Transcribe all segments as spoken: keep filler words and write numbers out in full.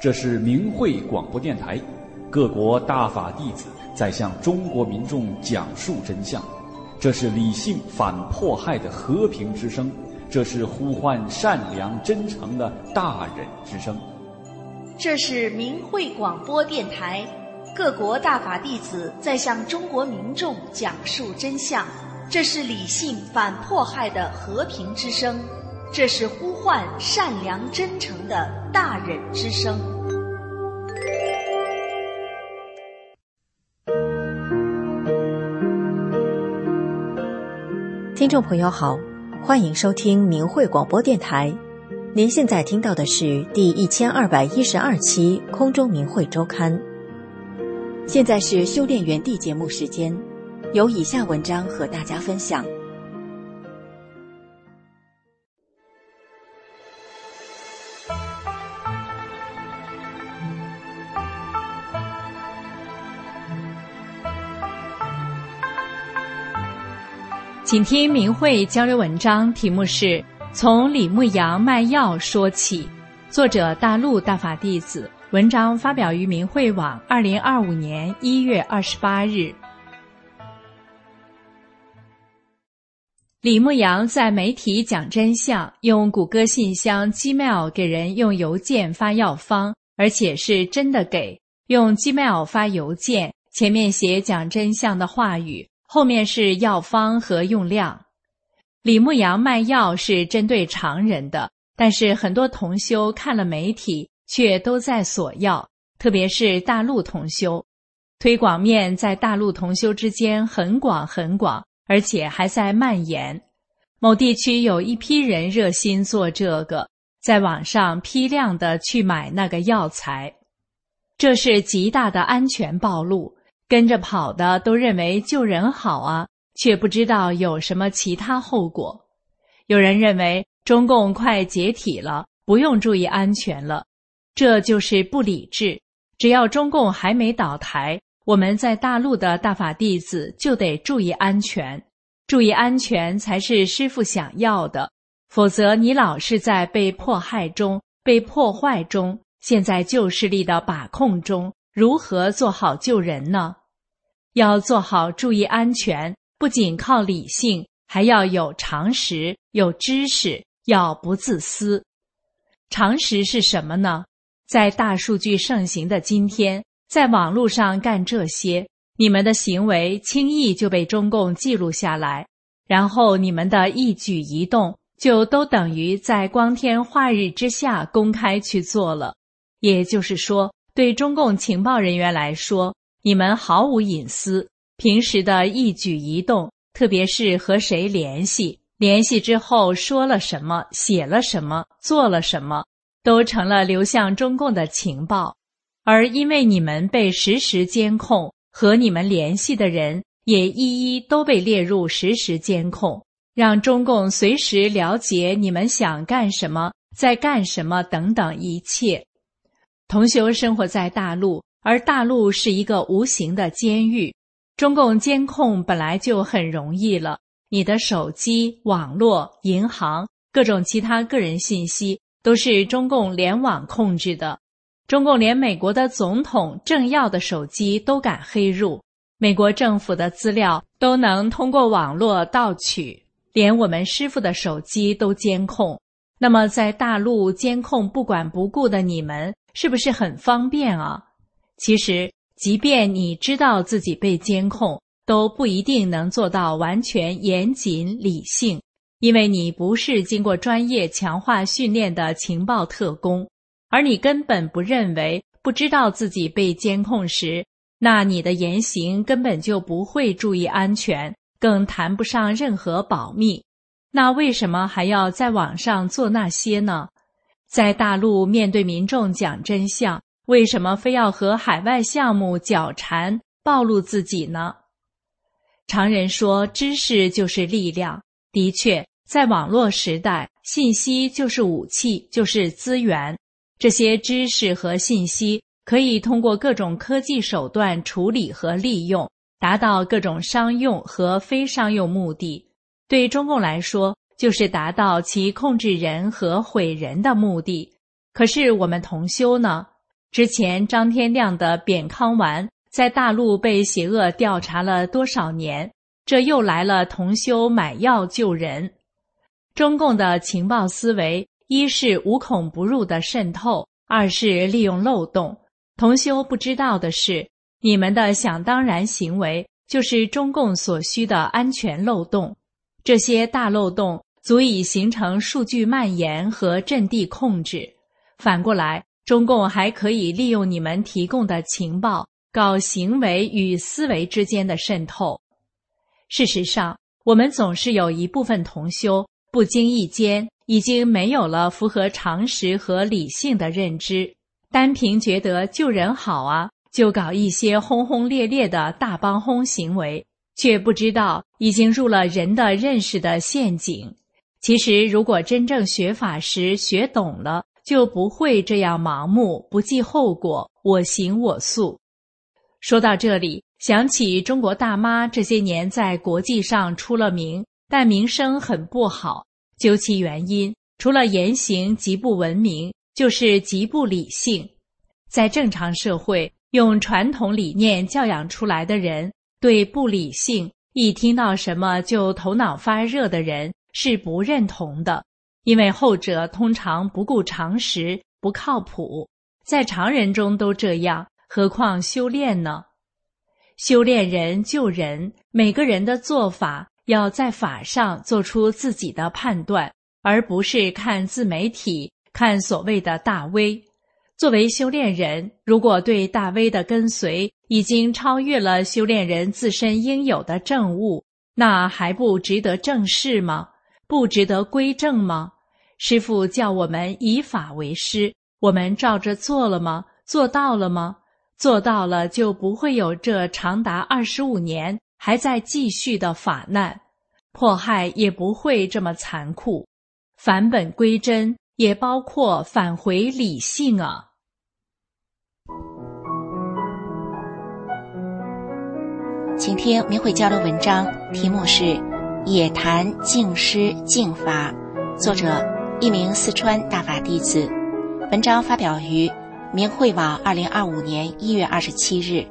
这是明慧广播电台，各国大法弟子在向中国民众讲述真相。这是理性反迫害的和平之声，这是呼唤善良真诚的大忍之声。 这是明慧广播电台，各国大法弟子在向中国民众讲述真相。这是理性反迫害的和平之声，这是呼唤善良真诚的大忍之声。 听众朋友好，欢迎收听明慧广播电台。您现在听到的是第一千二百一十二期空中明慧周刊。现在是修炼园地节目时间，有以下文章和大家分享。 请听明慧交流文章，题目是从李牧阳卖药说起，作者大陆大法弟子，文章发表于明慧网二零二五年一月二十八日。李牧阳在媒体讲真相，用谷歌信箱 Gmail 给人用邮件发药方，而且是真的给，用 Gmail 发邮件，前面写讲真相的话语，后面是药方和用量。李牧阳卖药是针对常人的，但是很多同修看了媒体却都在索药，特别是大陆同修。推广面在大陆同修之间很广很广，而且还在蔓延。某地区有一批人热心做这个，在网上批量的去买那个药材。这是极大的安全暴露，跟着跑的都认为救人好啊，却不知道有什么其他后果。有人认为中共快解体了，不用注意安全了，这就是不理智。只要中共还没倒台，我们在大陆的大法弟子就得注意安全，注意安全才是师父想要的，否则你老是在被迫害中、被破坏中，现在旧势力的把控中，如何做好救人呢？要做好注意安全，不仅靠理性，还要有常识，有知识，要不自私。常识是什么呢？在大数据盛行的今天，在网络上干这些，你们的行为轻易就被中共记录下来，然后你们的一举一动就都等于在光天化日之下公开去做了。也就是说，对中共情报人员来说，你们毫无隐私，平时的一举一动，特别是和谁联系，联系之后说了什么，写了什么，做了什么，都成了流向中共的情报。而因为你们被实时监控，和你们联系的人也一一都被列入实时监控，让中共随时了解你们想干什么，在干什么等等一切。同修生活在大陆，而大陆是一个无形的监狱，中共监控本来就很容易了，你的手机、网络、银行，各种其他个人信息都是中共联网控制的。中共连美国的总统、政要的手机都敢黑入，美国政府的资料都能通过网络盗取，连我们师父的手机都监控。那么在大陆监控不管不顾的你们，是不是很方便啊？其实即便你知道自己被监控，都不一定能做到完全严谨理性，因为你不是经过专业强化训练的情报特工，而你根本不认为不知道自己被监控时，那你的言行根本就不会注意安全，更谈不上任何保密。那为什么还要在网上做那些呢？在大陆面对民众讲真相，为什么非要和海外项目搅缠，暴露自己呢？常人说知识就是力量，的确，在网络时代，信息就是武器，就是资源。这些知识和信息可以通过各种科技手段处理和利用，达到各种商用和非商用目的。对中共来说，就是达到其控制人和毁人的目的。可是我们同修呢？ 之前张天亮的扁康丸在大陆被邪恶调查了多少年，这又来了同修买药救人。中共的情报思维，一是无孔不入的渗透，二是利用漏洞。同修不知道的是，你们的想当然行为就是中共所需的安全漏洞。这些大漏洞足以形成数据蔓延和阵地控制。反过来，中共还可以利用你们提供的情报，搞行为与思维之间的渗透。事实上，我们总是有一部分同修不经意间已经没有了符合常识和理性的认知，单凭觉得救人好啊，就搞一些轰轰烈烈的大帮轰行为，却不知道已经入了人的认识的陷阱。其实如果真正学法时学懂了，就不会这样盲目不计后果，我行我素。说到这里，想起中国大妈这些年在国际上出了名，但名声很不好。究其原因，除了言行极不文明，就是极不理性。在正常社会，用传统理念教养出来的人，对不理性，一听到什么就头脑发热的人是不认同的，因为后者通常不顾常识，不靠谱，在常人中都这样，何况修炼呢？修炼人救人，每个人的做法要在法上做出自己的判断，而不是看自媒体，看所谓的大 V。 作为修炼人，如果对大 V 的跟随已经超越了修炼人自身应有的正悟，那还不值得正视吗？不值得归正吗？师父叫我们以法为师，我们照着做了吗？做到了吗？做到了，就不会有这长达二十五年还在继续的法难，迫害也不会这么残酷。返本归真也包括返回理性啊。 请听明慧交流文章，题目是《野谈净师净法》，作者一名四川大法弟子。文章发表于明慧网二零二五年一月二十七日。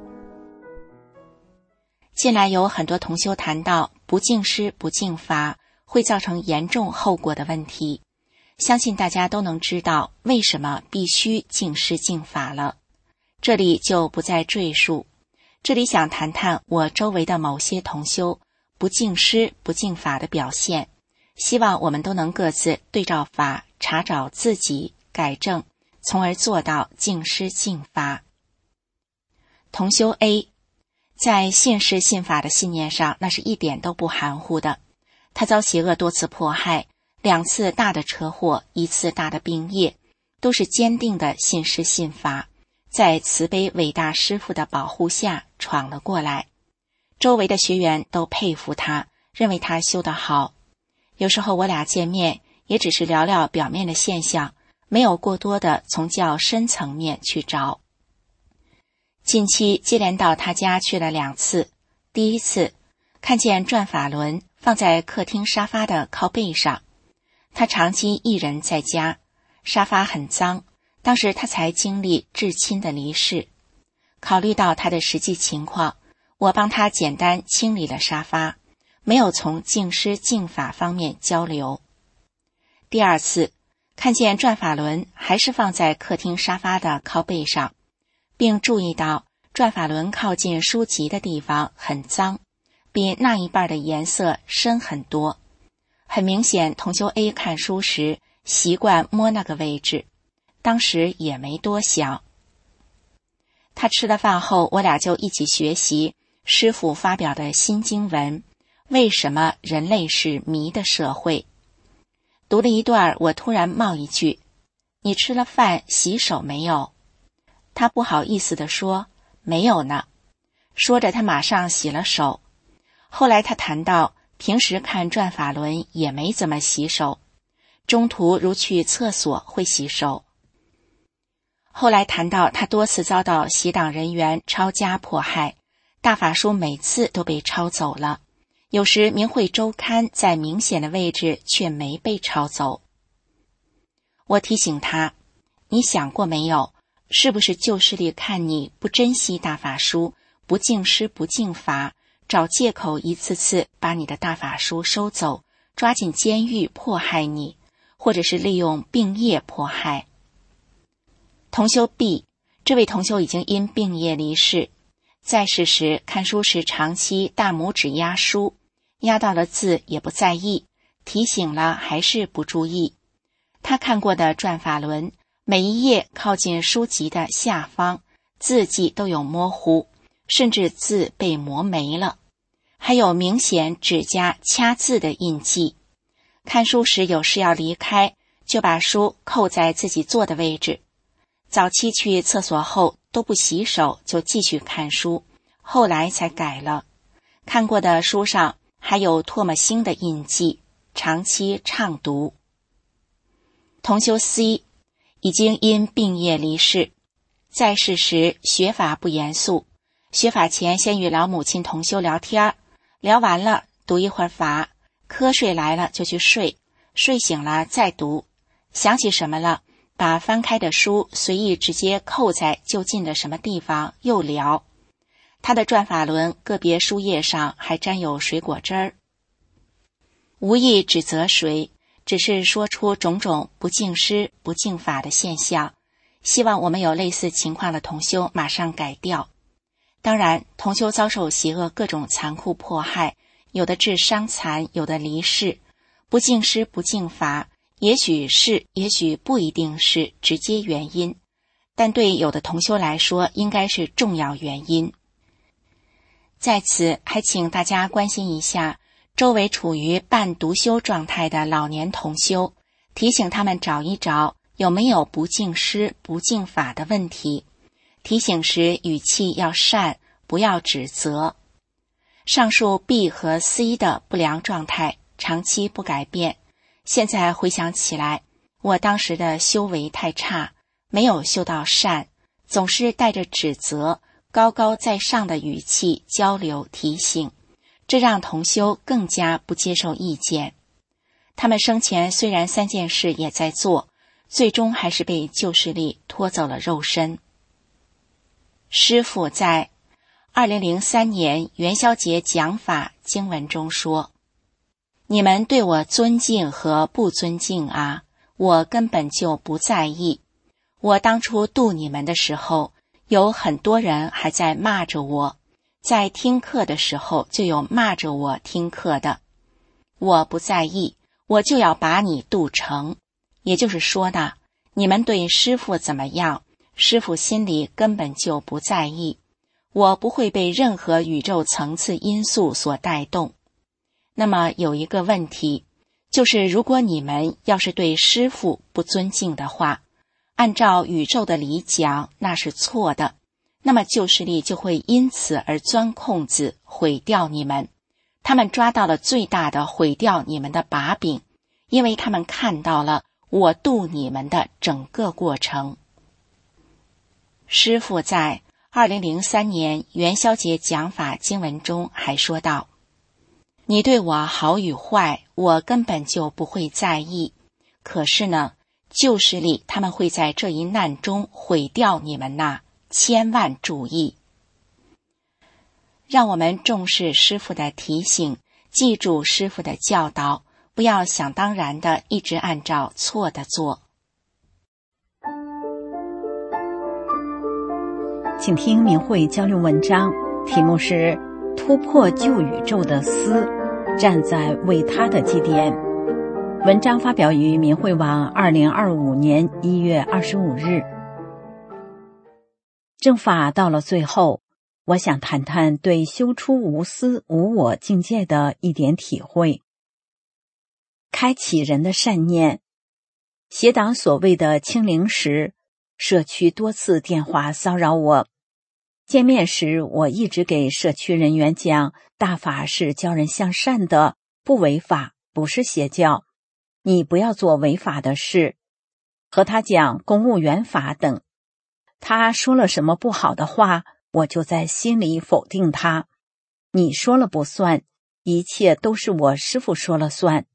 近来有很多同修谈到不净师不净法会造成严重后果的问题，相信大家都能知道为什么必须净师净法了，这里就不再赘述。这里想谈谈我周围的某些同修不净师不净法的表现，希望我们都能各自对照法查找自己，改正，从而做到净师净法。同修 A 在信师信法的信念上，那是一点都不含糊的。他遭邪恶多次迫害，两次大的车祸，一次大的病业，都是坚定的信师信法，在慈悲伟大师父的保护下闯了过来。周围的学员都佩服他，认为他修得好。有时候我俩见面，也只是聊聊表面的现象，没有过多的从较深层面去找。近期接连到他家去了两次，第一次看见转法轮放在客厅沙发的靠背上，他长期一人在家，沙发很脏，当时他才经历至亲的离世。考虑到他的实际情况，我帮他简单清理了沙发，没有从净师净法方面交流。第二次看见转法轮还是放在客厅沙发的靠背上，并注意到转法轮靠近书籍的地方很脏，比那一半的颜色深很多。很明显同修 A 看书时习惯摸那个位置，当时也没多想。他吃了饭后，我俩就一起学习师父发表的新经文，为什么人类是迷的社会。读了一段，我突然冒一句，你吃了饭洗手没有？他不好意思地说，没有呢。说着他马上洗了手。后来他谈到平时看转法轮也没怎么洗手，中途如去厕所会洗手。后来谈到他多次遭到邪党人员抄家迫害，大法书每次都被抄走了，有时明慧周刊在明显的位置却没被抄走。我提醒他，你想过没有， 是不是旧势力看你不珍惜大法书，不敬师不敬法，找借口一次次把你的大法书收走，抓进监狱迫害你，或者是利用病业迫害。同修 B， 这位同修已经因病业离世，在世时看书时长期大拇指压书，压到了字也不在意，提醒了还是不注意。他看过的转法轮，每一页靠近书籍的下方，字迹都有模糊，甚至字被磨没了，还有明显指甲掐字的印记。看书时有事要离开，就把书扣在自己坐的位置。早期去厕所后都不洗手就继续看书，后来才改了。看过的书上还有唾沫星的印记，长期畅读。同修 C 已经因病业离世，在世时学法不严肃，学法前先与老母亲同修聊天，聊完了读一会儿法，瞌睡来了就去睡，睡醒了再读，想起什么了，把翻开的书随意直接扣在就近的什么地方又聊。他的转法轮个别书页上还沾有水果汁儿。无意指责谁，只是说出种种不敬师不敬法的现象，希望我们有类似情况的同修马上改掉。当然，同修遭受邪恶各种残酷迫害，有的致伤残，有的离世，不敬师不敬法，也许是也许不一定是直接原因，但对有的同修来说应该是重要原因。在此还请大家关心一下周围处于半独修状态的老年同修，提醒他们找一找有没有不敬师不敬法的问题，提醒时语气要善，不要指责。上述 B 和 C 的不良状态长期不改变，现在回想起来，我当时的修为太差，没有修到善，总是带着指责，高高在上的语气交流提醒，这让同修更加不接受意见。他们生前虽然三件事也在做，最终还是被旧势力拖走了肉身。师父在二零零三年元宵节讲法经文中说，你们对我尊敬和不尊敬啊，我根本就不在意。我当初度你们的时候，有很多人还在骂着我，在听课的时候就有骂着我听课的，我不在意，我就要把你度成。也就是说呢，你们对师父怎么样，师父心里根本就不在意，我不会被任何宇宙层次因素所带动。那么有一个问题，就是如果你们要是对师父不尊敬的话，按照宇宙的理讲，那是错的，那么旧势力就会因此而钻空子，毁掉你们。他们抓到了最大的毁掉你们的把柄，因为他们看到了我度你们的整个过程。师父在二零零三年元宵节讲法经文中还说道，你对我好与坏，我根本就不会在意，可是呢，旧势力他们会在这一难中毁掉你们呐，千万注意。让我们重视师父的提醒，记住师父的教导，不要想当然的一直按照错的做。 请听明慧交流文章，题目是突破旧宇宙的思，站在为他的基点。文章发表于明慧网二零二五年一月二十五日。正法到了最后，我想谈谈对修出无私无我境界的一点体会。开启人的善念。邪党所谓的清零时，社区多次电话骚扰我。见面时，我一直给社区人员讲，大法是教人向善的，不违法，不是邪教，你不要做违法的事。和他讲公务员法等，他说了什么不好的话，我就在心里否定他。你说了不算，一切都是我师父说了算。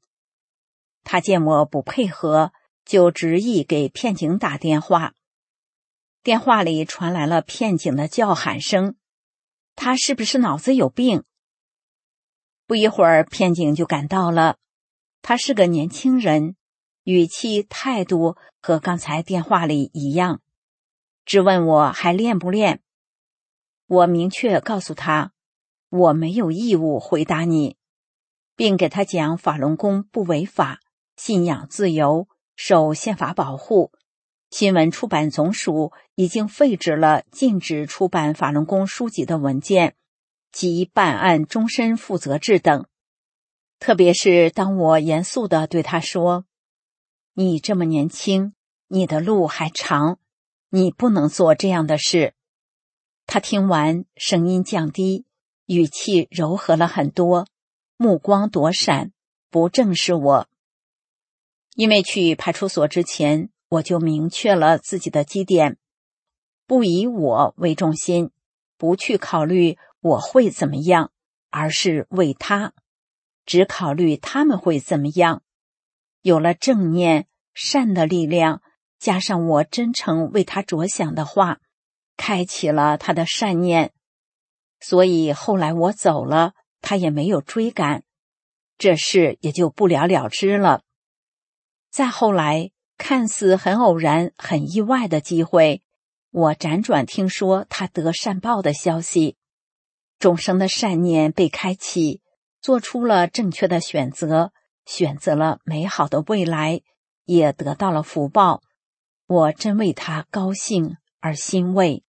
他见我不配合，就执意给片警打电话。 电话里传来了片警的叫喊声，他是不是脑子有病？不一会儿，片警就赶到了。他是个年轻人，语气态度和刚才电话里一样，质问我还练不练。我明确告诉他，我没有义务回答你，并给他讲法轮功不违法，信仰自由，受宪法保护。新闻出版总署已经废止了禁止出版法轮功书籍的文件及办案终身负责制等。特别是当我严肃地对他说，你这么年轻，你的路还长，你不能做这样的事。他听完，声音降低，语气柔和了很多，目光躲闪，不正视我。因为去派出所之前，我就明确了自己的基点，不以我为中心，不去考虑我会怎么样，而是为他，只考虑他们会怎么样。有了正念、善的力量，加上我真诚为他着想的话，开启了他的善念。所以后来我走了，他也没有追赶，这事也就不了了之了。再后来，看似很偶然、很意外的机会，我辗转听说他得善报的消息，众生的善念被开启，做出了正确的选择，选择了美好的未来，也得到了福报。我真为他高兴而欣慰。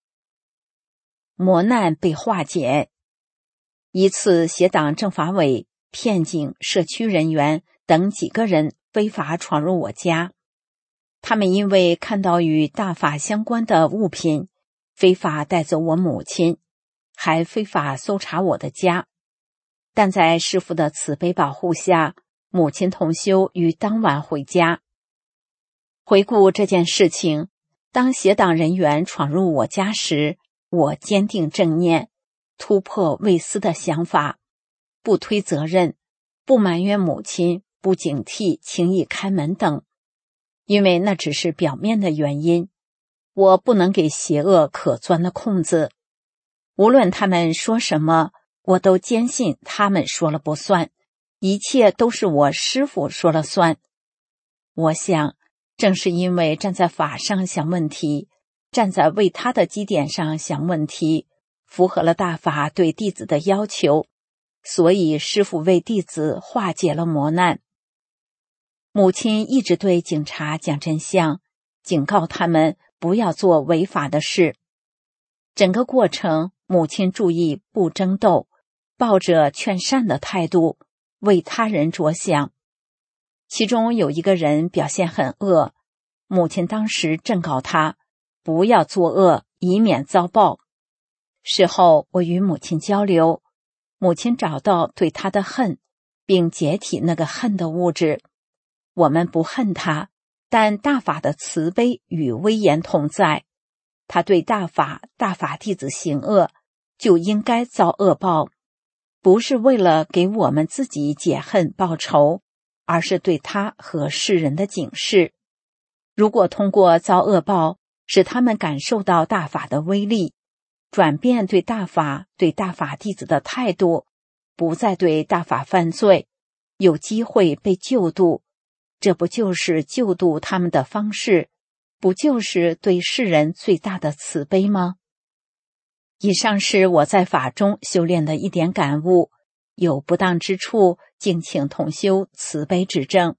磨难被化解。一次，协党政法委、片警、社区人员等几个人非法闯入我家。他们因为看到与大法相关的物品，非法带走我母亲，还非法搜查我的家。但在师父的慈悲保护下，母亲同修于当晚回家。回顾这件事情，当协党人员闯入我家时，我坚定正念，突破未思的想法，不推责任，不埋怨母亲，不警惕轻易开门等，因为那只是表面的原因，我不能给邪恶可钻的空子。无论他们说什么，我都坚信他们说了不算，一切都是我师父说了算。我想，正是因为站在法上想问题，站在为他的基点上想问题，符合了大法对弟子的要求，所以师父为弟子化解了磨难。母亲一直对警察讲真相，警告他们不要做违法的事。整个过程，母亲注意不争斗，抱着劝善的态度，为他人着想。其中有一个人表现很恶，母亲当时正告他不要作恶，以免遭报。事后我与母亲交流，母亲找到对他的恨，并解体那个恨的物质。我们不恨他，但大法的慈悲与威严同在，他对大法、大法弟子行恶，就应该遭恶报，不是为了给我们自己解恨报仇，而是对他和世人的警示。如果通过遭恶报，使他们感受到大法的威力，转变对大法、对大法弟子的态度，不再对大法犯罪，有机会被救度，这不就是救度他们的方式，不就是对世人最大的慈悲吗？以上是我在法中修炼的一点感悟，有不当之处，敬请同修慈悲指正。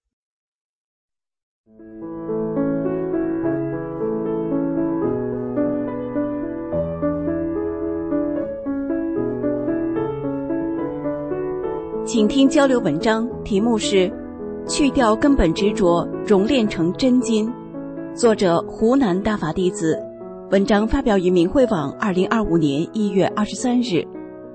请听交流文章，题目是去掉根本执着，熔炼成真金，作者湖南大法弟子，文章发表于明慧网二零二五年一月二十三日。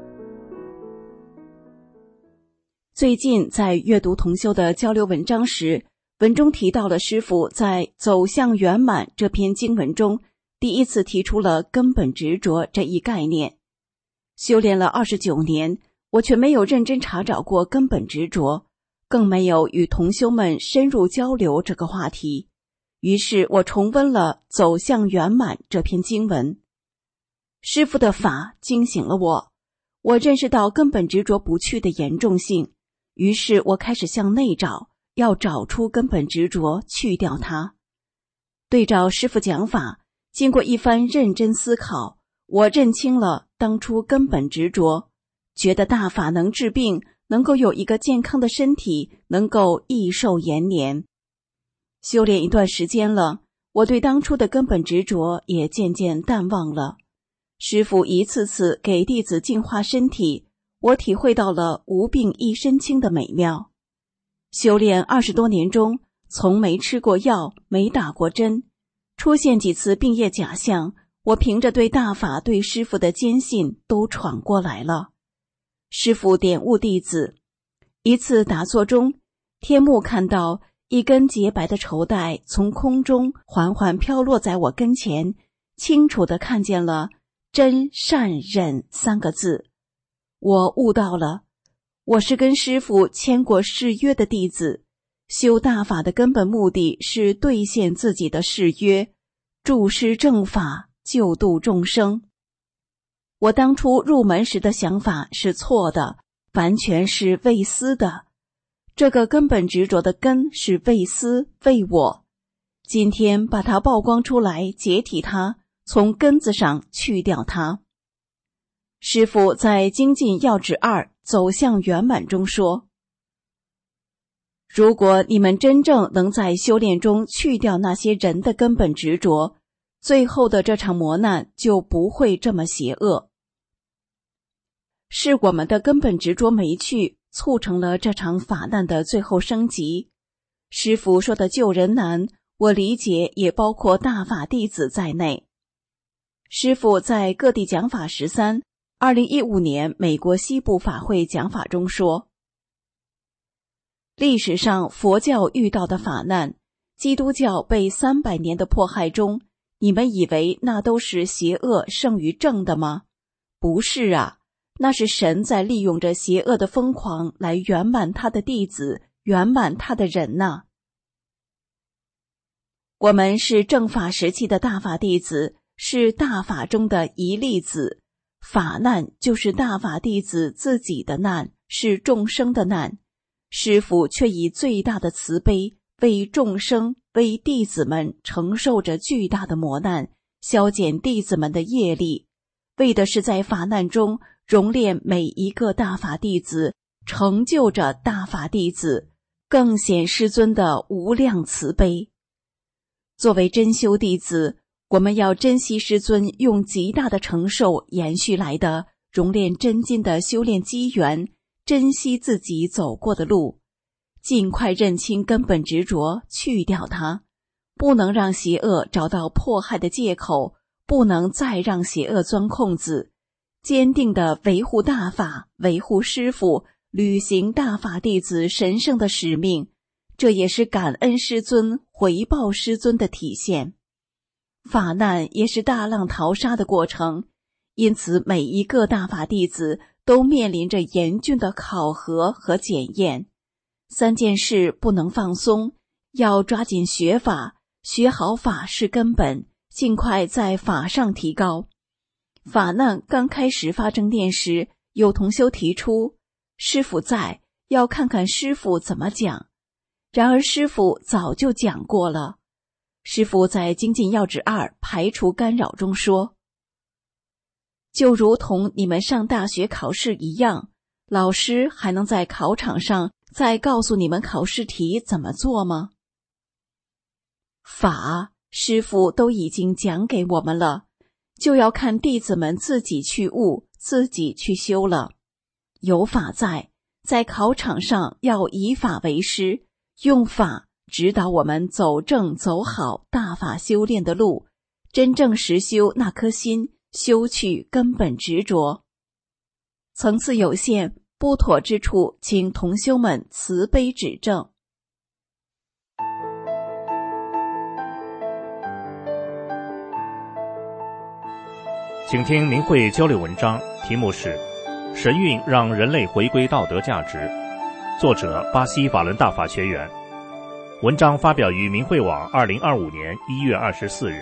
最近在阅读同修的交流文章时，文中提到了师父在《走向圆满》这篇经文中第一次提出了根本执着这一概念。修炼了二十九年，我却没有认真查找过根本执着，更没有与同修们深入交流这个话题， 于是我重温了《走向圆满》这篇经文。师父的法惊醒了我，我认识到根本执着不去的严重性，于是我开始向内找，要找出根本执着，去掉它。对照师父讲法，经过一番认真思考，我认清了当初根本执着，觉得大法能治病，能够有一个健康的身体，能够益寿延年。修炼一段时间了，我对当初的根本执着也渐渐淡忘了。师父一次次给弟子净化身体，我体会到了无病一身轻的美妙。修炼二十多年中，从没吃过药，没打过针，出现几次病业假象，我凭着对大法对师父的坚信都闯过来了。师父点悟弟子，一次打坐中，天目看到一根洁白的绸带从空中缓缓飘落在我跟前，清楚地看见了真善忍三个字。我悟到了，我是跟师父签过誓约的弟子，修大法的根本目的是兑现自己的誓约，助师正法，救度众生。我当初入门时的想法是错的，完全是为私的。这个根本执着的根是为私为我，今天把它曝光出来，解体它，从根子上去掉它。师父在《精进要旨二走向圆满》中说，如果你们真正能在修炼中去掉那些人的根本执着，最后的这场磨难就不会这么邪恶。是我们的根本执着没去，促成了这场法难的最后升级。师父说的救人难，我理解也包括大法弟子在内。师父在各地讲法十三二零一五年美国西部法会讲法中说，历史上佛教遇到的法难，基督教被三百年的迫害中，你们以为那都是邪恶胜于正的吗？不是啊，那是神在利用着邪恶的疯狂来圆满他的弟子，圆满他的人呐。我们是正法时期的大法弟子，是大法中的一粒子，法难就是大法弟子自己的难，是众生的难。师父却以最大的慈悲为众生为弟子们承受着巨大的磨难，消减弟子们的业力，为的是在法难中熔炼每一个大法弟子，成就着大法弟子，更显师尊的无量慈悲。作为真修弟子，我们要珍惜师尊用极大的承受延续来的熔炼真金的修炼机缘，珍惜自己走过的路，尽快认清根本执着，去掉它，不能让邪恶找到迫害的借口，不能再让邪恶钻空子，坚定地维护大法，维护师父，履行大法弟子神圣的使命，这也是感恩师尊，回报师尊的体现。法难也是大浪淘沙的过程，因此每一个大法弟子都面临着严峻的考核和检验。三件事不能放松，要抓紧学法，学好法是根本，尽快在法上提高。法难刚开始发正念时，有同修提出，师父在，要看看师父怎么讲。然而师父早就讲过了。师父在《精进要旨二排除干扰》中说，就如同你们上大学考试一样，老师还能在考场上再告诉你们考试题怎么做吗？法，师父都已经讲给我们了，就要看弟子们自己去悟，自己去修了。有法在，在考场上要以法为师，用法指导我们走正走好大法修炼的路，真正实修那颗心，修去根本执着。层次有限，不妥之处，请同修们慈悲指正。 请听明慧交流文章，题目是《神韵让人类回归道德价值》，作者巴西法伦大法学员。 文章发表于明慧网二零二五年一月二十四日。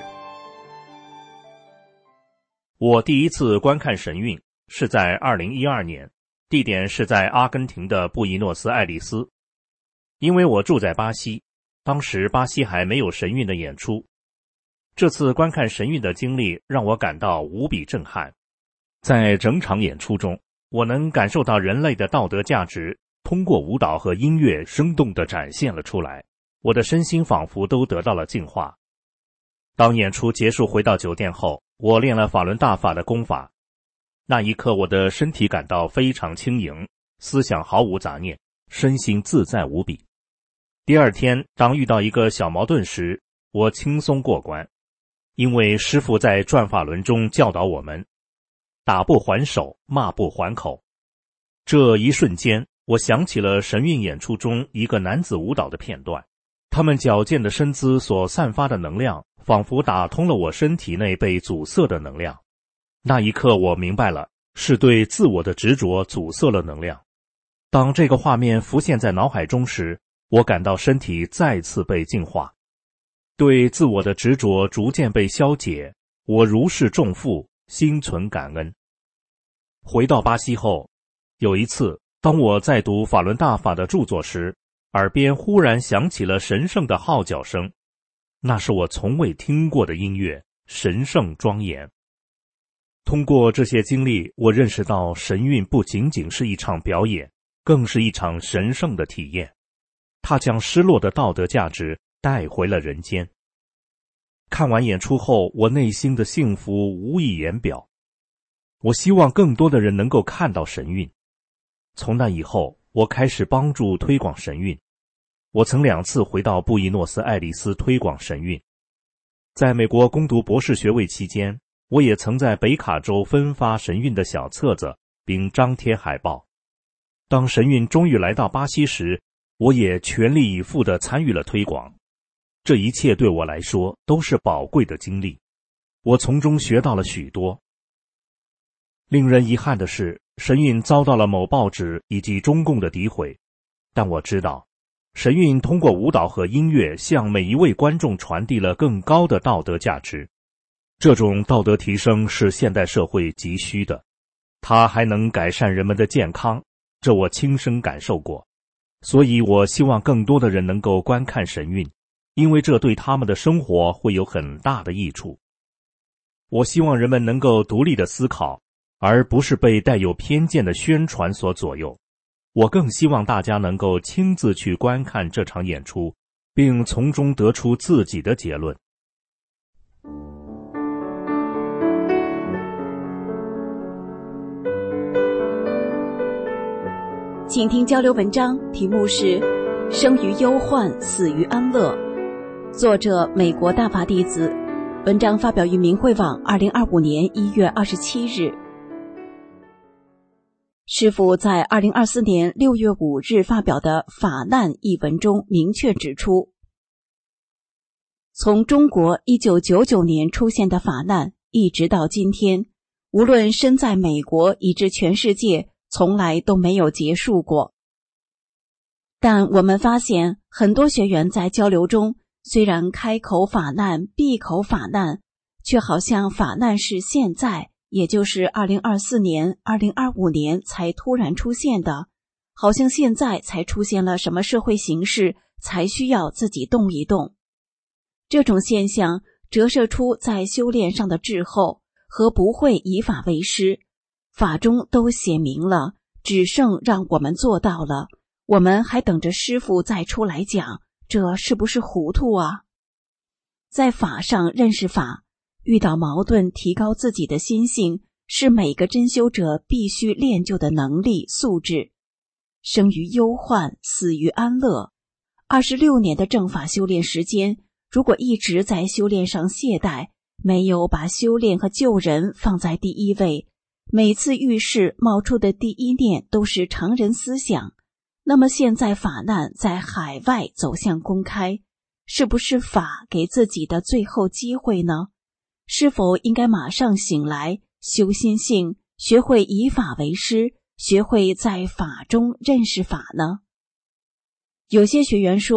我第一次观看神韵是在二零一二年，地点是在阿根廷的布宜诺斯艾利斯。因为我住在巴西，当时巴西还没有神韵的演出。这次观看神韵的经历让我感到无比震撼。在整场演出中，我能感受到人类的道德价值通过舞蹈和音乐生动地展现了出来，我的身心仿佛都得到了净化。当演出结束回到酒店后，我练了法轮大法的功法。那一刻我的身体感到非常轻盈，思想毫无杂念，身心自在无比。第二天当遇到一个小矛盾时，我轻松过关，因为师父在转法轮中教导我们打不还手，骂不还口。这一瞬间我想起了神韵演出中一个男子舞蹈的片段，他们矫健的身姿所散发的能量仿佛打通了我身体内被阻塞的能量。那一刻我明白了，是对自我的执着阻塞了能量。当这个画面浮现在脑海中时，我感到身体再次被净化，对自我的执着逐渐被消解，我如释重负，心存感恩。回到巴西后，有一次当我在读法轮大法的著作时，耳边忽然响起了神圣的号角声，那是我从未听过的音乐，神圣庄严。通过这些经历，我认识到神韵不仅仅是一场表演，更是一场神圣的体验。它将失落的道德价值带回了人间。看完演出后，我内心的幸福无以言表。我希望更多的人能够看到神韵。从那以后，我开始帮助推广神韵。我曾两次回到布宜诺斯艾利斯推广神韵。在美国攻读博士学位期间，我也曾在北卡州分发神韵的小册子，并张贴海报。当神韵终于来到巴西时，我也全力以赴地参与了推广。这一切对我来说都是宝贵的经历，我从中学到了许多。令人遗憾的是，神韵遭到了某报纸以及中共的诋毁，但我知道，神韵通过舞蹈和音乐向每一位观众传递了更高的道德价值。这种道德提升是现代社会急需的，它还能改善人们的健康，这我亲身感受过。所以我希望更多的人能够观看神韵，因为这对他们的生活会有很大的益处。我希望人们能够独立的思考，而不是被带有偏见的宣传所左右。我更希望大家能够亲自去观看这场演出，并从中得出自己的结论。 请听交流文章，题目是《生于忧患，死于安乐》，作者美国大法弟子，文章发表于明慧网二零二五年一月二十七日。师父在二零二四年六月五日发表的《法难》一文中明确指出，从中国一九九九年出现的法难一直到今天，无论身在美国以至全世界，从来都没有结束过。但我们发现，很多学员在交流中，虽然开口法难，闭口法难，却好像法难是现在，也就是二零二四年、二零二五年才突然出现的，好像现在才出现了什么社会形势，才需要自己动一动。这种现象折射出在修炼上的滞后和不会以法为师，法中都写明了，只剩让我们做到了，我们还等着师父再出来讲，这是不是糊涂啊？在法上认识法，遇到矛盾提高自己的心性，是每个真修者必须练就的能力素质。生于忧患，死于安乐。二十六年的正法修炼时间，如果一直在修炼上懈怠，没有把修炼和救人放在第一位，每次遇事冒出的第一念都是常人思想，那么现在法难在海外走向公开，是不是法给自己的最后机会呢？是否应该马上醒来，修心性，学会以法为师，学会在法中认识法呢？有些学员说，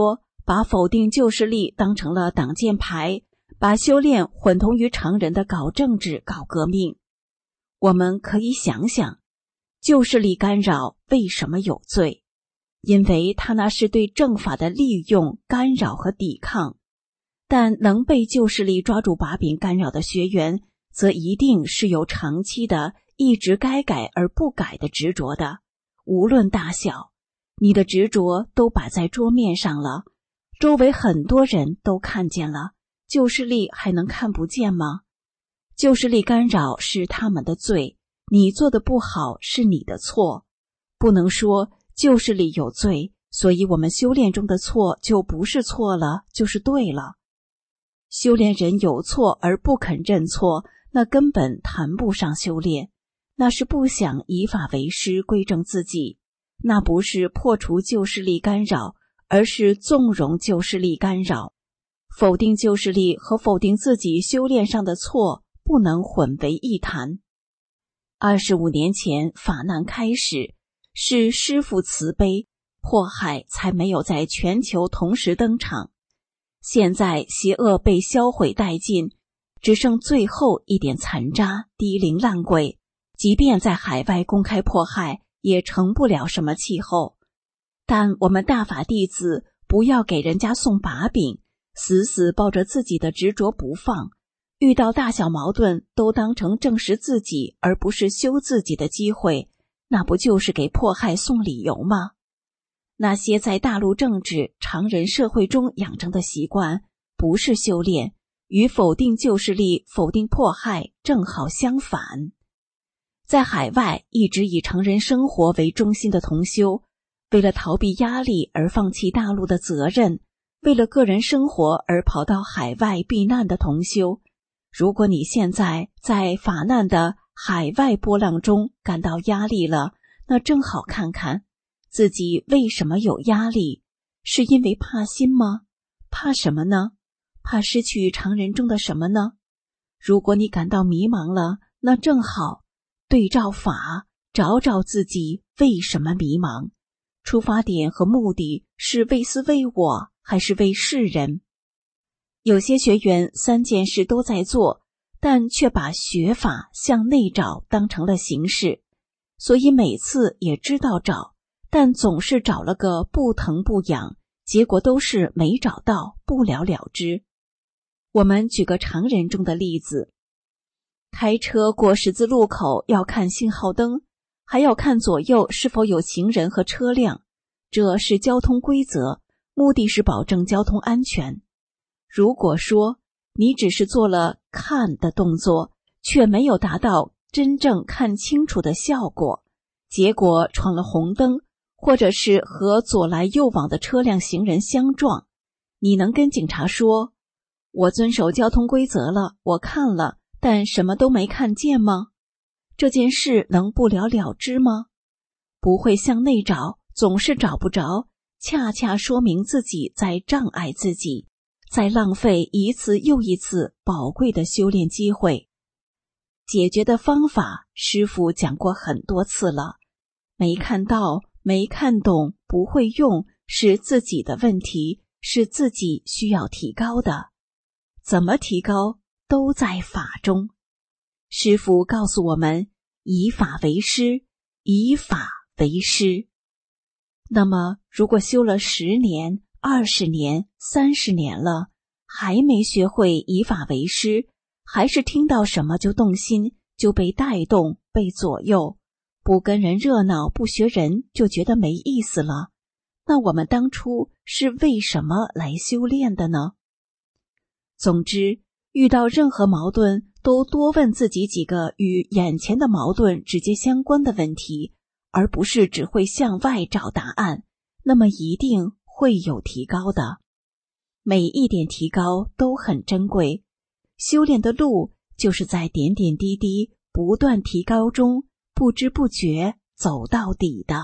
把否定旧势力当成了挡箭牌，把修炼混同于常人的搞政治、搞革命。我们可以想想，旧势力干扰为什么有罪？因为它那是对正法的利用、干扰和抵抗。但能被旧势力抓住把柄干扰的学员，则一定是有长期的一直该改而不改的执着的，无论大小，你的执着都摆在桌面上了，周围很多人都看见了，旧势力还能看不见吗？旧势力干扰是他们的罪，你做的不好是你的错。不能说旧势力有罪，所以我们修炼中的错就不是错了，就是对了。修炼人有错而不肯认错，那根本谈不上修炼，那是不想以法为师归正自己，那不是破除旧势力干扰，而是纵容旧势力干扰。否定旧势力和否定自己修炼上的错不能混为一谈。二十五年前法难开始，是师父慈悲，迫害才没有在全球同时登场。现在邪恶被销毁殆尽，只剩最后一点残渣，低龄烂鬼，即便在海外公开迫害，也成不了什么气候。但我们大法弟子不要给人家送把柄，死死抱着自己的执着不放，遇到大小矛盾都当成证实自己而不是修自己的机会，那不就是给迫害送理由吗？那些在大陆政治、常人社会中养成的习惯，不是修炼，与否定旧势力、否定迫害正好相反。在海外一直以成人生活为中心的同修，为了逃避压力而放弃大陆的责任，为了个人生活而跑到海外避难的同修，如果你现在在法难的海外波浪中感到压力了，那正好看看自己为什么有压力，是因为怕心吗？怕什么呢？怕失去常人中的什么呢？如果你感到迷茫了，那正好对照法，找找自己为什么迷茫，出发点和目的是为私为我，还是为世人？有些学员三件事都在做，但却把学法向内找当成了形式，所以每次也知道找，但总是找了个不疼不痒，结果都是没找到，不了了之。我们举个常人中的例子，开车过十字路口要看信号灯，还要看左右是否有行人和车辆，这是交通规则，目的是保证交通安全。如果说你只是做了看的动作，却没有达到真正看清楚的效果，结果闯了红灯，或者是和左来右往的车辆行人相撞，你能跟警察说，我遵守交通规则了，我看了，但什么都没看见吗？这件事能不了了之吗？不会向内找，总是找不着，恰恰说明自己在障碍自己，在浪费一次又一次宝贵的修炼机会。解决的方法，师父讲过很多次了，没看到，没看懂，不会用，是自己的问题，是自己需要提高的。怎么提高，都在法中。师父告诉我们，以法为师，以法为师。那么，如果修了十年、二十年、三十年了，还没学会以法为师，还是听到什么就动心，就被带动、被左右，不跟人热闹，不学人，就觉得没意思了。那我们当初是为什么来修炼的呢？总之，遇到任何矛盾，都多问自己几个与眼前的矛盾直接相关的问题，而不是只会向外找答案，那么一定会有提高的。每一点提高都很珍贵，修炼的路就是在点点滴滴不断提高中，不知不觉走到底的。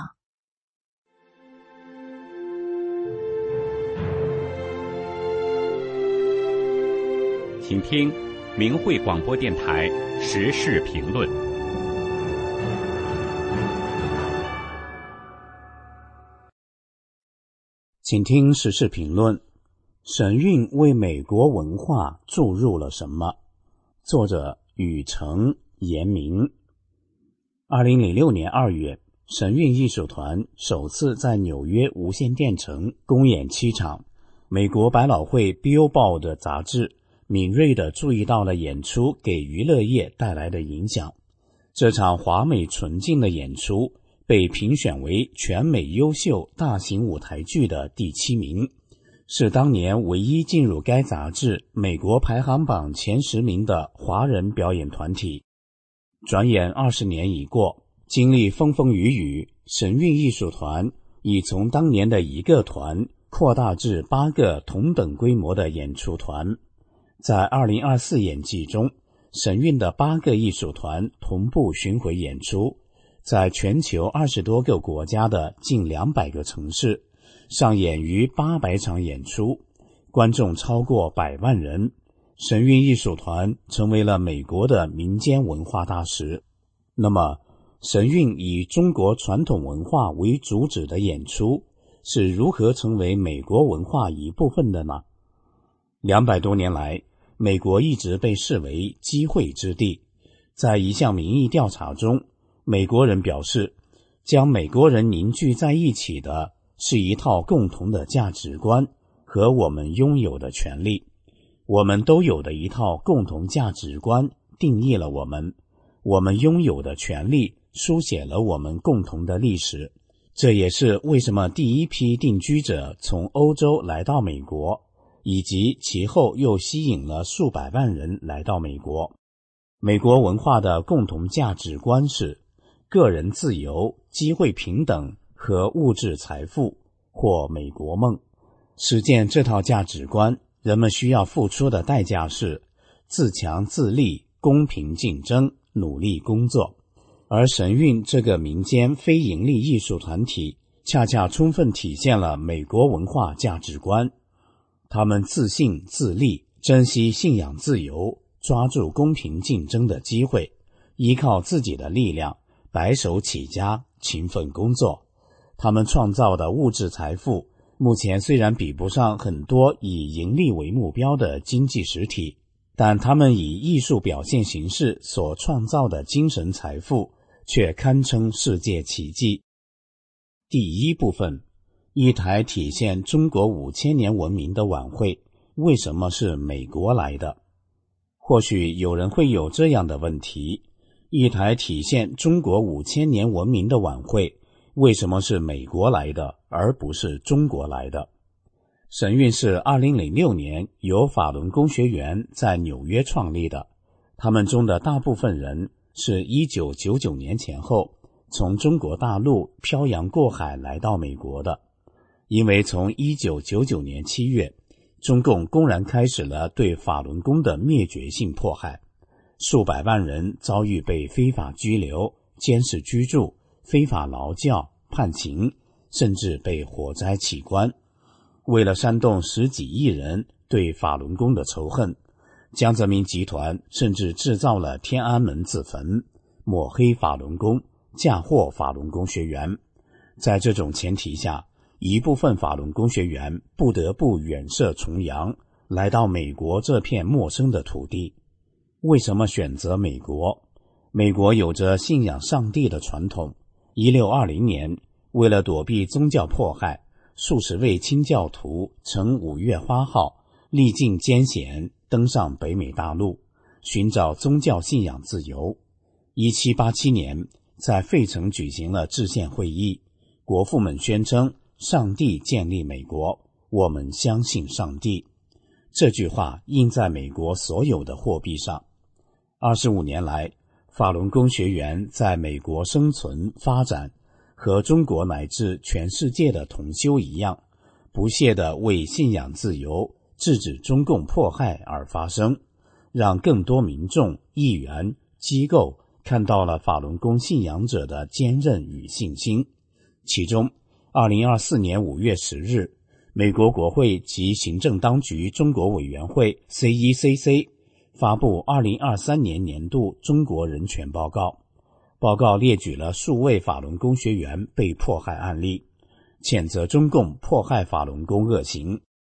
请听明慧广播电台时事评论。 请听时事评论。 神韵为美国文化注入了什么？作者宇成、严明。二零零六年二月，神韵艺术团首次在纽约无线电城公演七场。美国百老汇 Billboard 杂志敏锐地注意到了演出给娱乐业带来的影响。这场华美纯净的演出被评选为全美优秀大型舞台剧的第七名，是当年唯一进入该杂志美国排行榜前十名的华人表演团体。转眼二十年已过，经历风风雨雨，神韵艺术团已从当年的一个团扩大至八个同等规模的演出团。在二零二四演季中，神韵的八个艺术团同步巡回演出，在全球二十多个国家的近两百个城市上演逾八百场演出，观众超过百万人。神韵艺术团成为了美国的民间文化大使。那么，神韵以中国传统文化为主旨的演出是如何成为美国文化一部分的呢？两百多年来，美国一直被视为机会之地。在一项民意调查中，美国人表示，将美国人凝聚在一起的是一套共同的价值观和我们拥有的权利。我们都有的一套共同价值观定义了我们，我们拥有的权利书写了我们共同的历史。这也是为什么第一批定居者从欧洲来到美国，以及其后又吸引了数百万人来到美国。美国文化的共同价值观是个人自由、机会平等和物质财富，或美国梦。实践这套价值观，人们需要付出的代价是自强自立、公平竞争、努力工作。而神韵这个民间非营利艺术团体恰恰充分体现了美国文化价值观。他们自信自立，珍惜信仰自由，抓住公平竞争的机会，依靠自己的力量，白手起家，勤奋工作。他们创造的物质财富目前虽然比不上很多以盈利为目标的经济实体，但他们以艺术表现形式所创造的精神财富却堪称世界奇迹。第一部分，一台体现中国五千年文明的晚会为什么是美国来的？或许有人会有这样的问题，一台体现中国五千年文明的晚会为什么是美国来的，而不是中国来的？神韵是二零零六年由法轮功学员在纽约创立的，他们中的大部分人是一九九九年前后从中国大陆漂洋过海来到美国的。因为从一九九九年七月，中共公然开始了对法轮功的灭绝性迫害，数百万人遭遇被非法拘留、监视居住、非法劳教、判刑，甚至被火灾起关。为了煽动十几亿人对法轮功的仇恨，江泽民集团甚至制造了天安门自焚，抹黑法轮功，嫁祸法轮功学员。在这种前提下，一部分法轮功学员不得不远涉重洋，来到美国这片陌生的土地。为什么选择美国？美国有着信仰上帝的传统。一六二零年，为了躲避宗教迫害，数十位清教徒乘五月花号，历尽艰险登上北美大陆，寻找宗教信仰自由。一七八七年，在费城举行了制宪会议，国父们宣称上帝建立美国，我们相信上帝。这句话印在美国所有的货币上。二十五年来，法轮功学员在美国生存发展，和中国乃至全世界的同修一样，不懈地为信仰自由、制止中共迫害而发声，让更多民众、议员、机构看到了法轮功信仰者的坚韧与信心。其中二零二四年五月十日，美国国会及行政当局中国委员会 C E C C 发布二零二三年年度中国人权报告。报告列举了数位法轮功学员被迫害案例，谴责中共迫害法轮功恶行。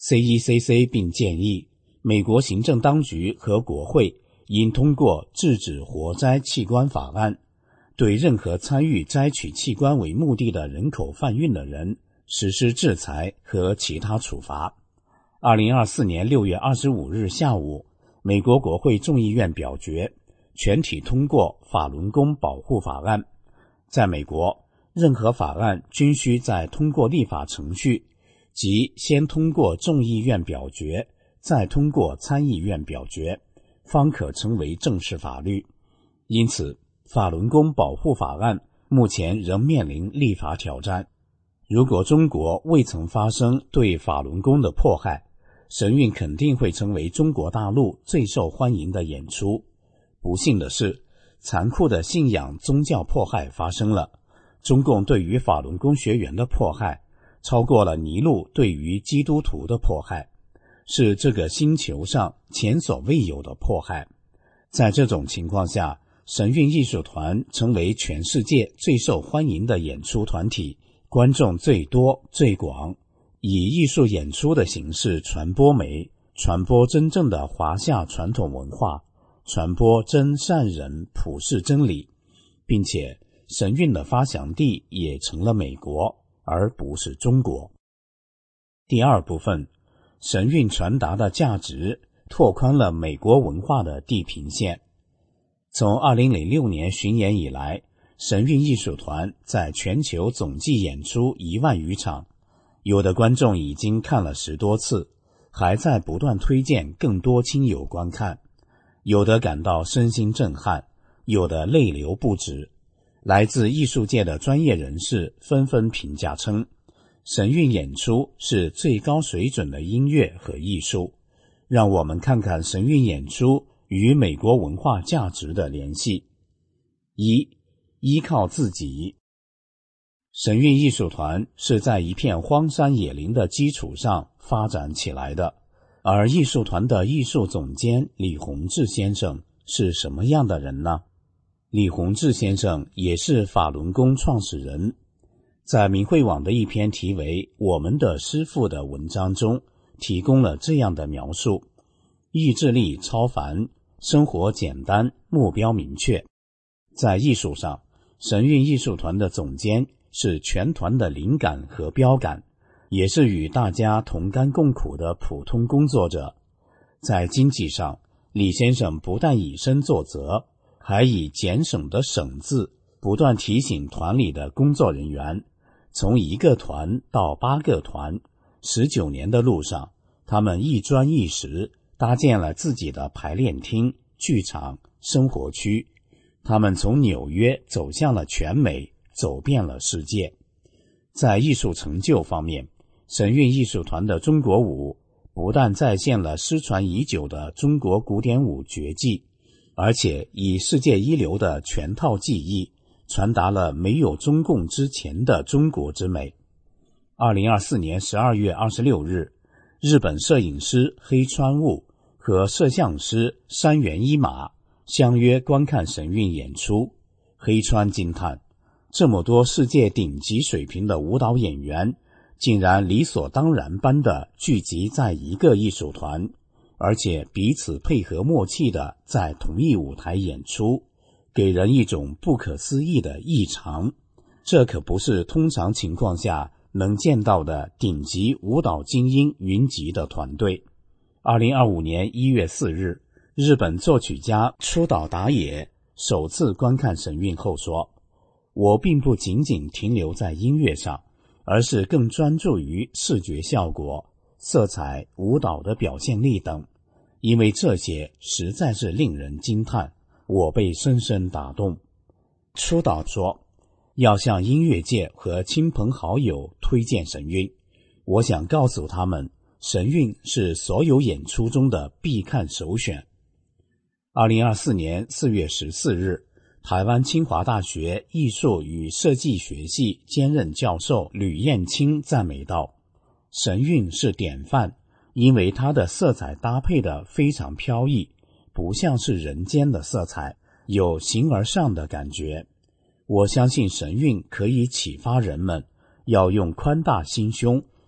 C E C C 并建议美国行政当局和国会应通过制止活摘器官法案，对任何参与摘取器官为目的的人口贩运的人实施制裁和其他处罚。二零二四年六月二十五日下午，美国国会众议院表决，全体通过法轮功保护法案。在美国，任何法案均需在通过立法程序，即先通过众议院表决，再通过参议院表决，方可成为正式法律。因此，法轮功保护法案目前仍面临立法挑战。如果中国未曾发生对法轮功的迫害，神韵肯定会成为中国大陆最受欢迎的演出。不幸的是，残酷的信仰宗教迫害发生了，中共对于法轮功学员的迫害超过了尼禄对于基督徒的迫害，是这个星球上前所未有的迫害。在这种情况下，神韵艺术团成为全世界最受欢迎的演出团体，观众最多最广，以艺术演出的形式传播美，传播真正的华夏传统文化，传播真善忍普世真理，并且神韵的发祥地也成了美国，而不是中国。第二部分，神韵传达的价值拓宽了美国文化的地平线。从二零零六年巡演以来，神韵艺术团在全球总计演出一万余场，有的观众已经看了十多次，还在不断推荐更多亲友观看，有的感到身心震撼，有的泪流不止。来自艺术界的专业人士纷纷评价称，神韵演出是最高水准的音乐和艺术。让我们看看神韵演出与美国文化价值的联系。一、依靠自己。神韵艺术团是在一片荒山野林的基础上发展起来的，而艺术团的艺术总监李洪志先生是什么样的人呢？李洪志先生也是法轮功创始人，在明慧网的一篇题为《我们的师父》的文章中提供了这样的描述：意志力超凡，生活简单，目标明确。在艺术上，神韵艺术团的总监是全团的灵感和标杆，也是与大家同甘共苦的普通工作者。在经济上，李先生不但以身作则，还以俭省的省字不断提醒团里的工作人员，从一个团到八个团，十九年的路上，他们一专一实搭建了自己的排练厅、剧场、生活区。他们从纽约走向了全美，走遍了世界。在艺术成就方面，神韵艺术团的中国舞不但再现了失传已久的中国古典舞绝技，而且以世界一流的全套技艺传达了没有中共之前的中国之美。二零二四年十二月二十六日，日本摄影师黑川悟和摄像师山原一马相约观看神韵演出。黑川惊叹，这么多世界顶级水平的舞蹈演员竟然理所当然般地聚集在一个艺术团，而且彼此配合默契地在同一舞台演出，给人一种不可思议的异常。这可不是通常情况下能见到的顶级舞蹈精英云集的团队。二零二五年一月四日，日本作曲家出岛达也首次观看神韵后说，我并不仅仅停留在音乐上，而是更专注于视觉效果、色彩、舞蹈的表现力等，因为这些实在是令人惊叹，我被深深打动。出岛说，要向音乐界和亲朋好友推荐神韵，我想告诉他们，神韵是所有演出中的必看首选。二零二四年四月十四日，台湾清华大学艺术与设计学系兼任教授吕燕青赞美道，神韵是典范，因为它的色彩搭配的非常飘逸，不像是人间的色彩，有形而上的感觉。我相信神韵可以启发人们要用宽大心胸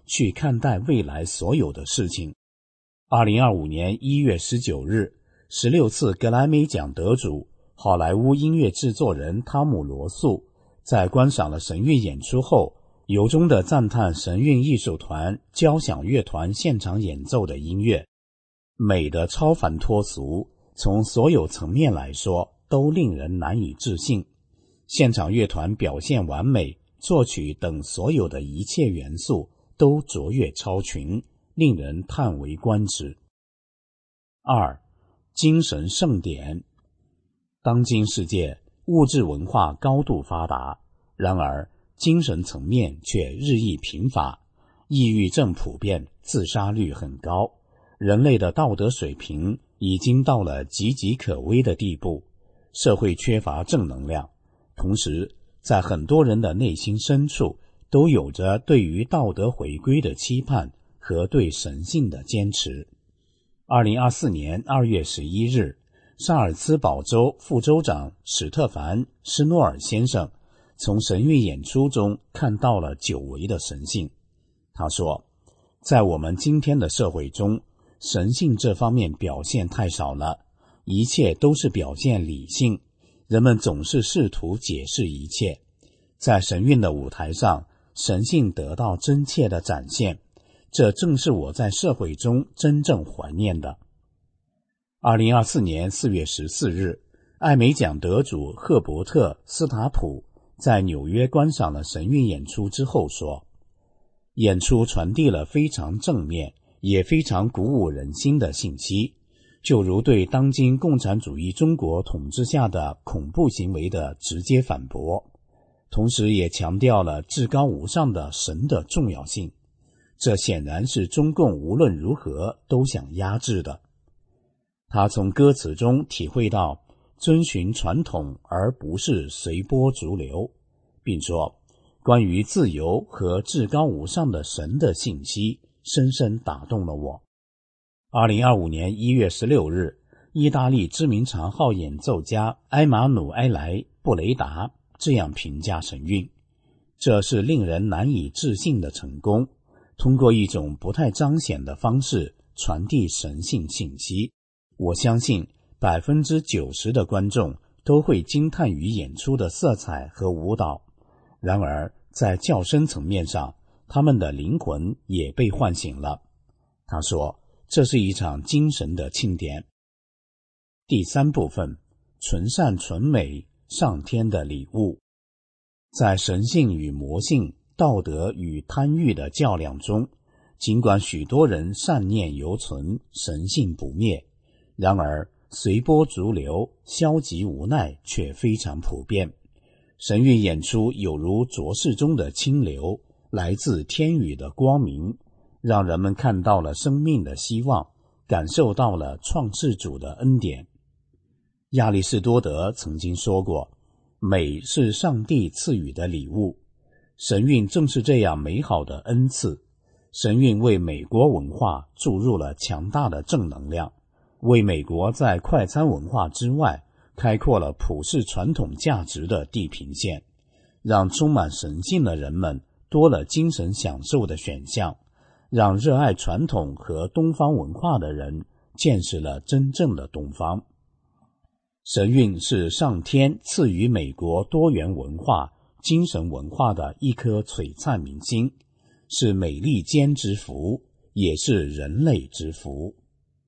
去看待未来所有的事情。二零二五年一月十九日，十六次格莱美奖得主好莱坞音乐制作人汤姆·罗素在观赏了神韵演出后，由衷地赞叹神韵艺术团交响乐团现场演奏的音乐，美的超凡脱俗，从所有层面来说都令人难以置信。现场乐团表现完美，作曲等所有的一切元素都卓越超群，令人叹为观止。二、精神盛典。当今世界物质文化高度发达，然而精神层面却日益贫乏，抑郁症普遍，自杀率很高，人类的道德水平已经到了岌岌可危的地步，社会缺乏正能量，同时在很多人的内心深处都有着对于道德回归的期盼和对神性的坚持。二零二四年二月十一日，萨尔茨堡州副州长史特凡·施诺尔先生从神韵演出中看到了久违的神性。他说，在我们今天的社会中，神性这方面表现太少了，一切都是表现理性，人们总是试图解释一切。在神韵的舞台上，神性得到真切的展现，这正是我在社会中真正怀念的。二零二四年四月十四日，艾美奖得主赫伯特·斯塔普在纽约观赏了神韵演出之后说，演出传递了非常正面也非常鼓舞人心的信息，就如对当今共产主义中国统治下的恐怖行为的直接反驳，同时也强调了至高无上的神的重要性，这显然是中共无论如何都想压制的。他从歌词中体会到遵循传统而不是随波逐流，并说关于自由和至高无上的神的信息深深打动了我。二零二五年一月十六日，意大利知名长号演奏家埃马努埃莱·布雷达这样评价神韵，这是令人难以置信的成功，通过一种不太彰显的方式传递神性信息。我相信百分之九十的观众都会惊叹于演出的色彩和舞蹈，然而在较深层面上，他们的灵魂也被唤醒了。他说，这是一场精神的庆典。第三部分，纯善纯美，上天的礼物。在神性与魔性、道德与贪欲的较量中，尽管许多人善念犹存，神性不灭，然而随波逐流、消极无奈却非常普遍。神韵演出有如浊世中的清流，来自天宇的光明，让人们看到了生命的希望，感受到了创世主的恩典。亚里士多德曾经说过，美是上帝赐予的礼物，神韵正是这样美好的恩赐。神韵为美国文化注入了强大的正能量，为美国在快餐文化之外开阔了普世传统价值的地平线，让充满神性的人们多了精神享受的选项，让热爱传统和东方文化的人见识了真正的东方。神韵是上天赐予美国多元文化、精神文化的一颗璀璨明星，是美利坚之福，也是人类之福。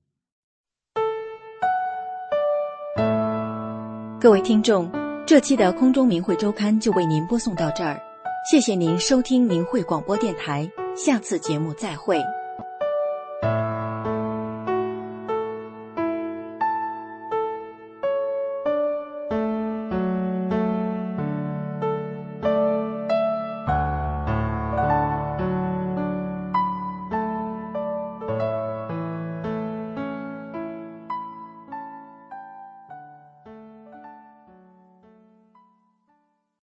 各位听众，这期的空中明慧周刊就为您播送到这儿，谢谢您收听明慧广播电台，下次节目再会。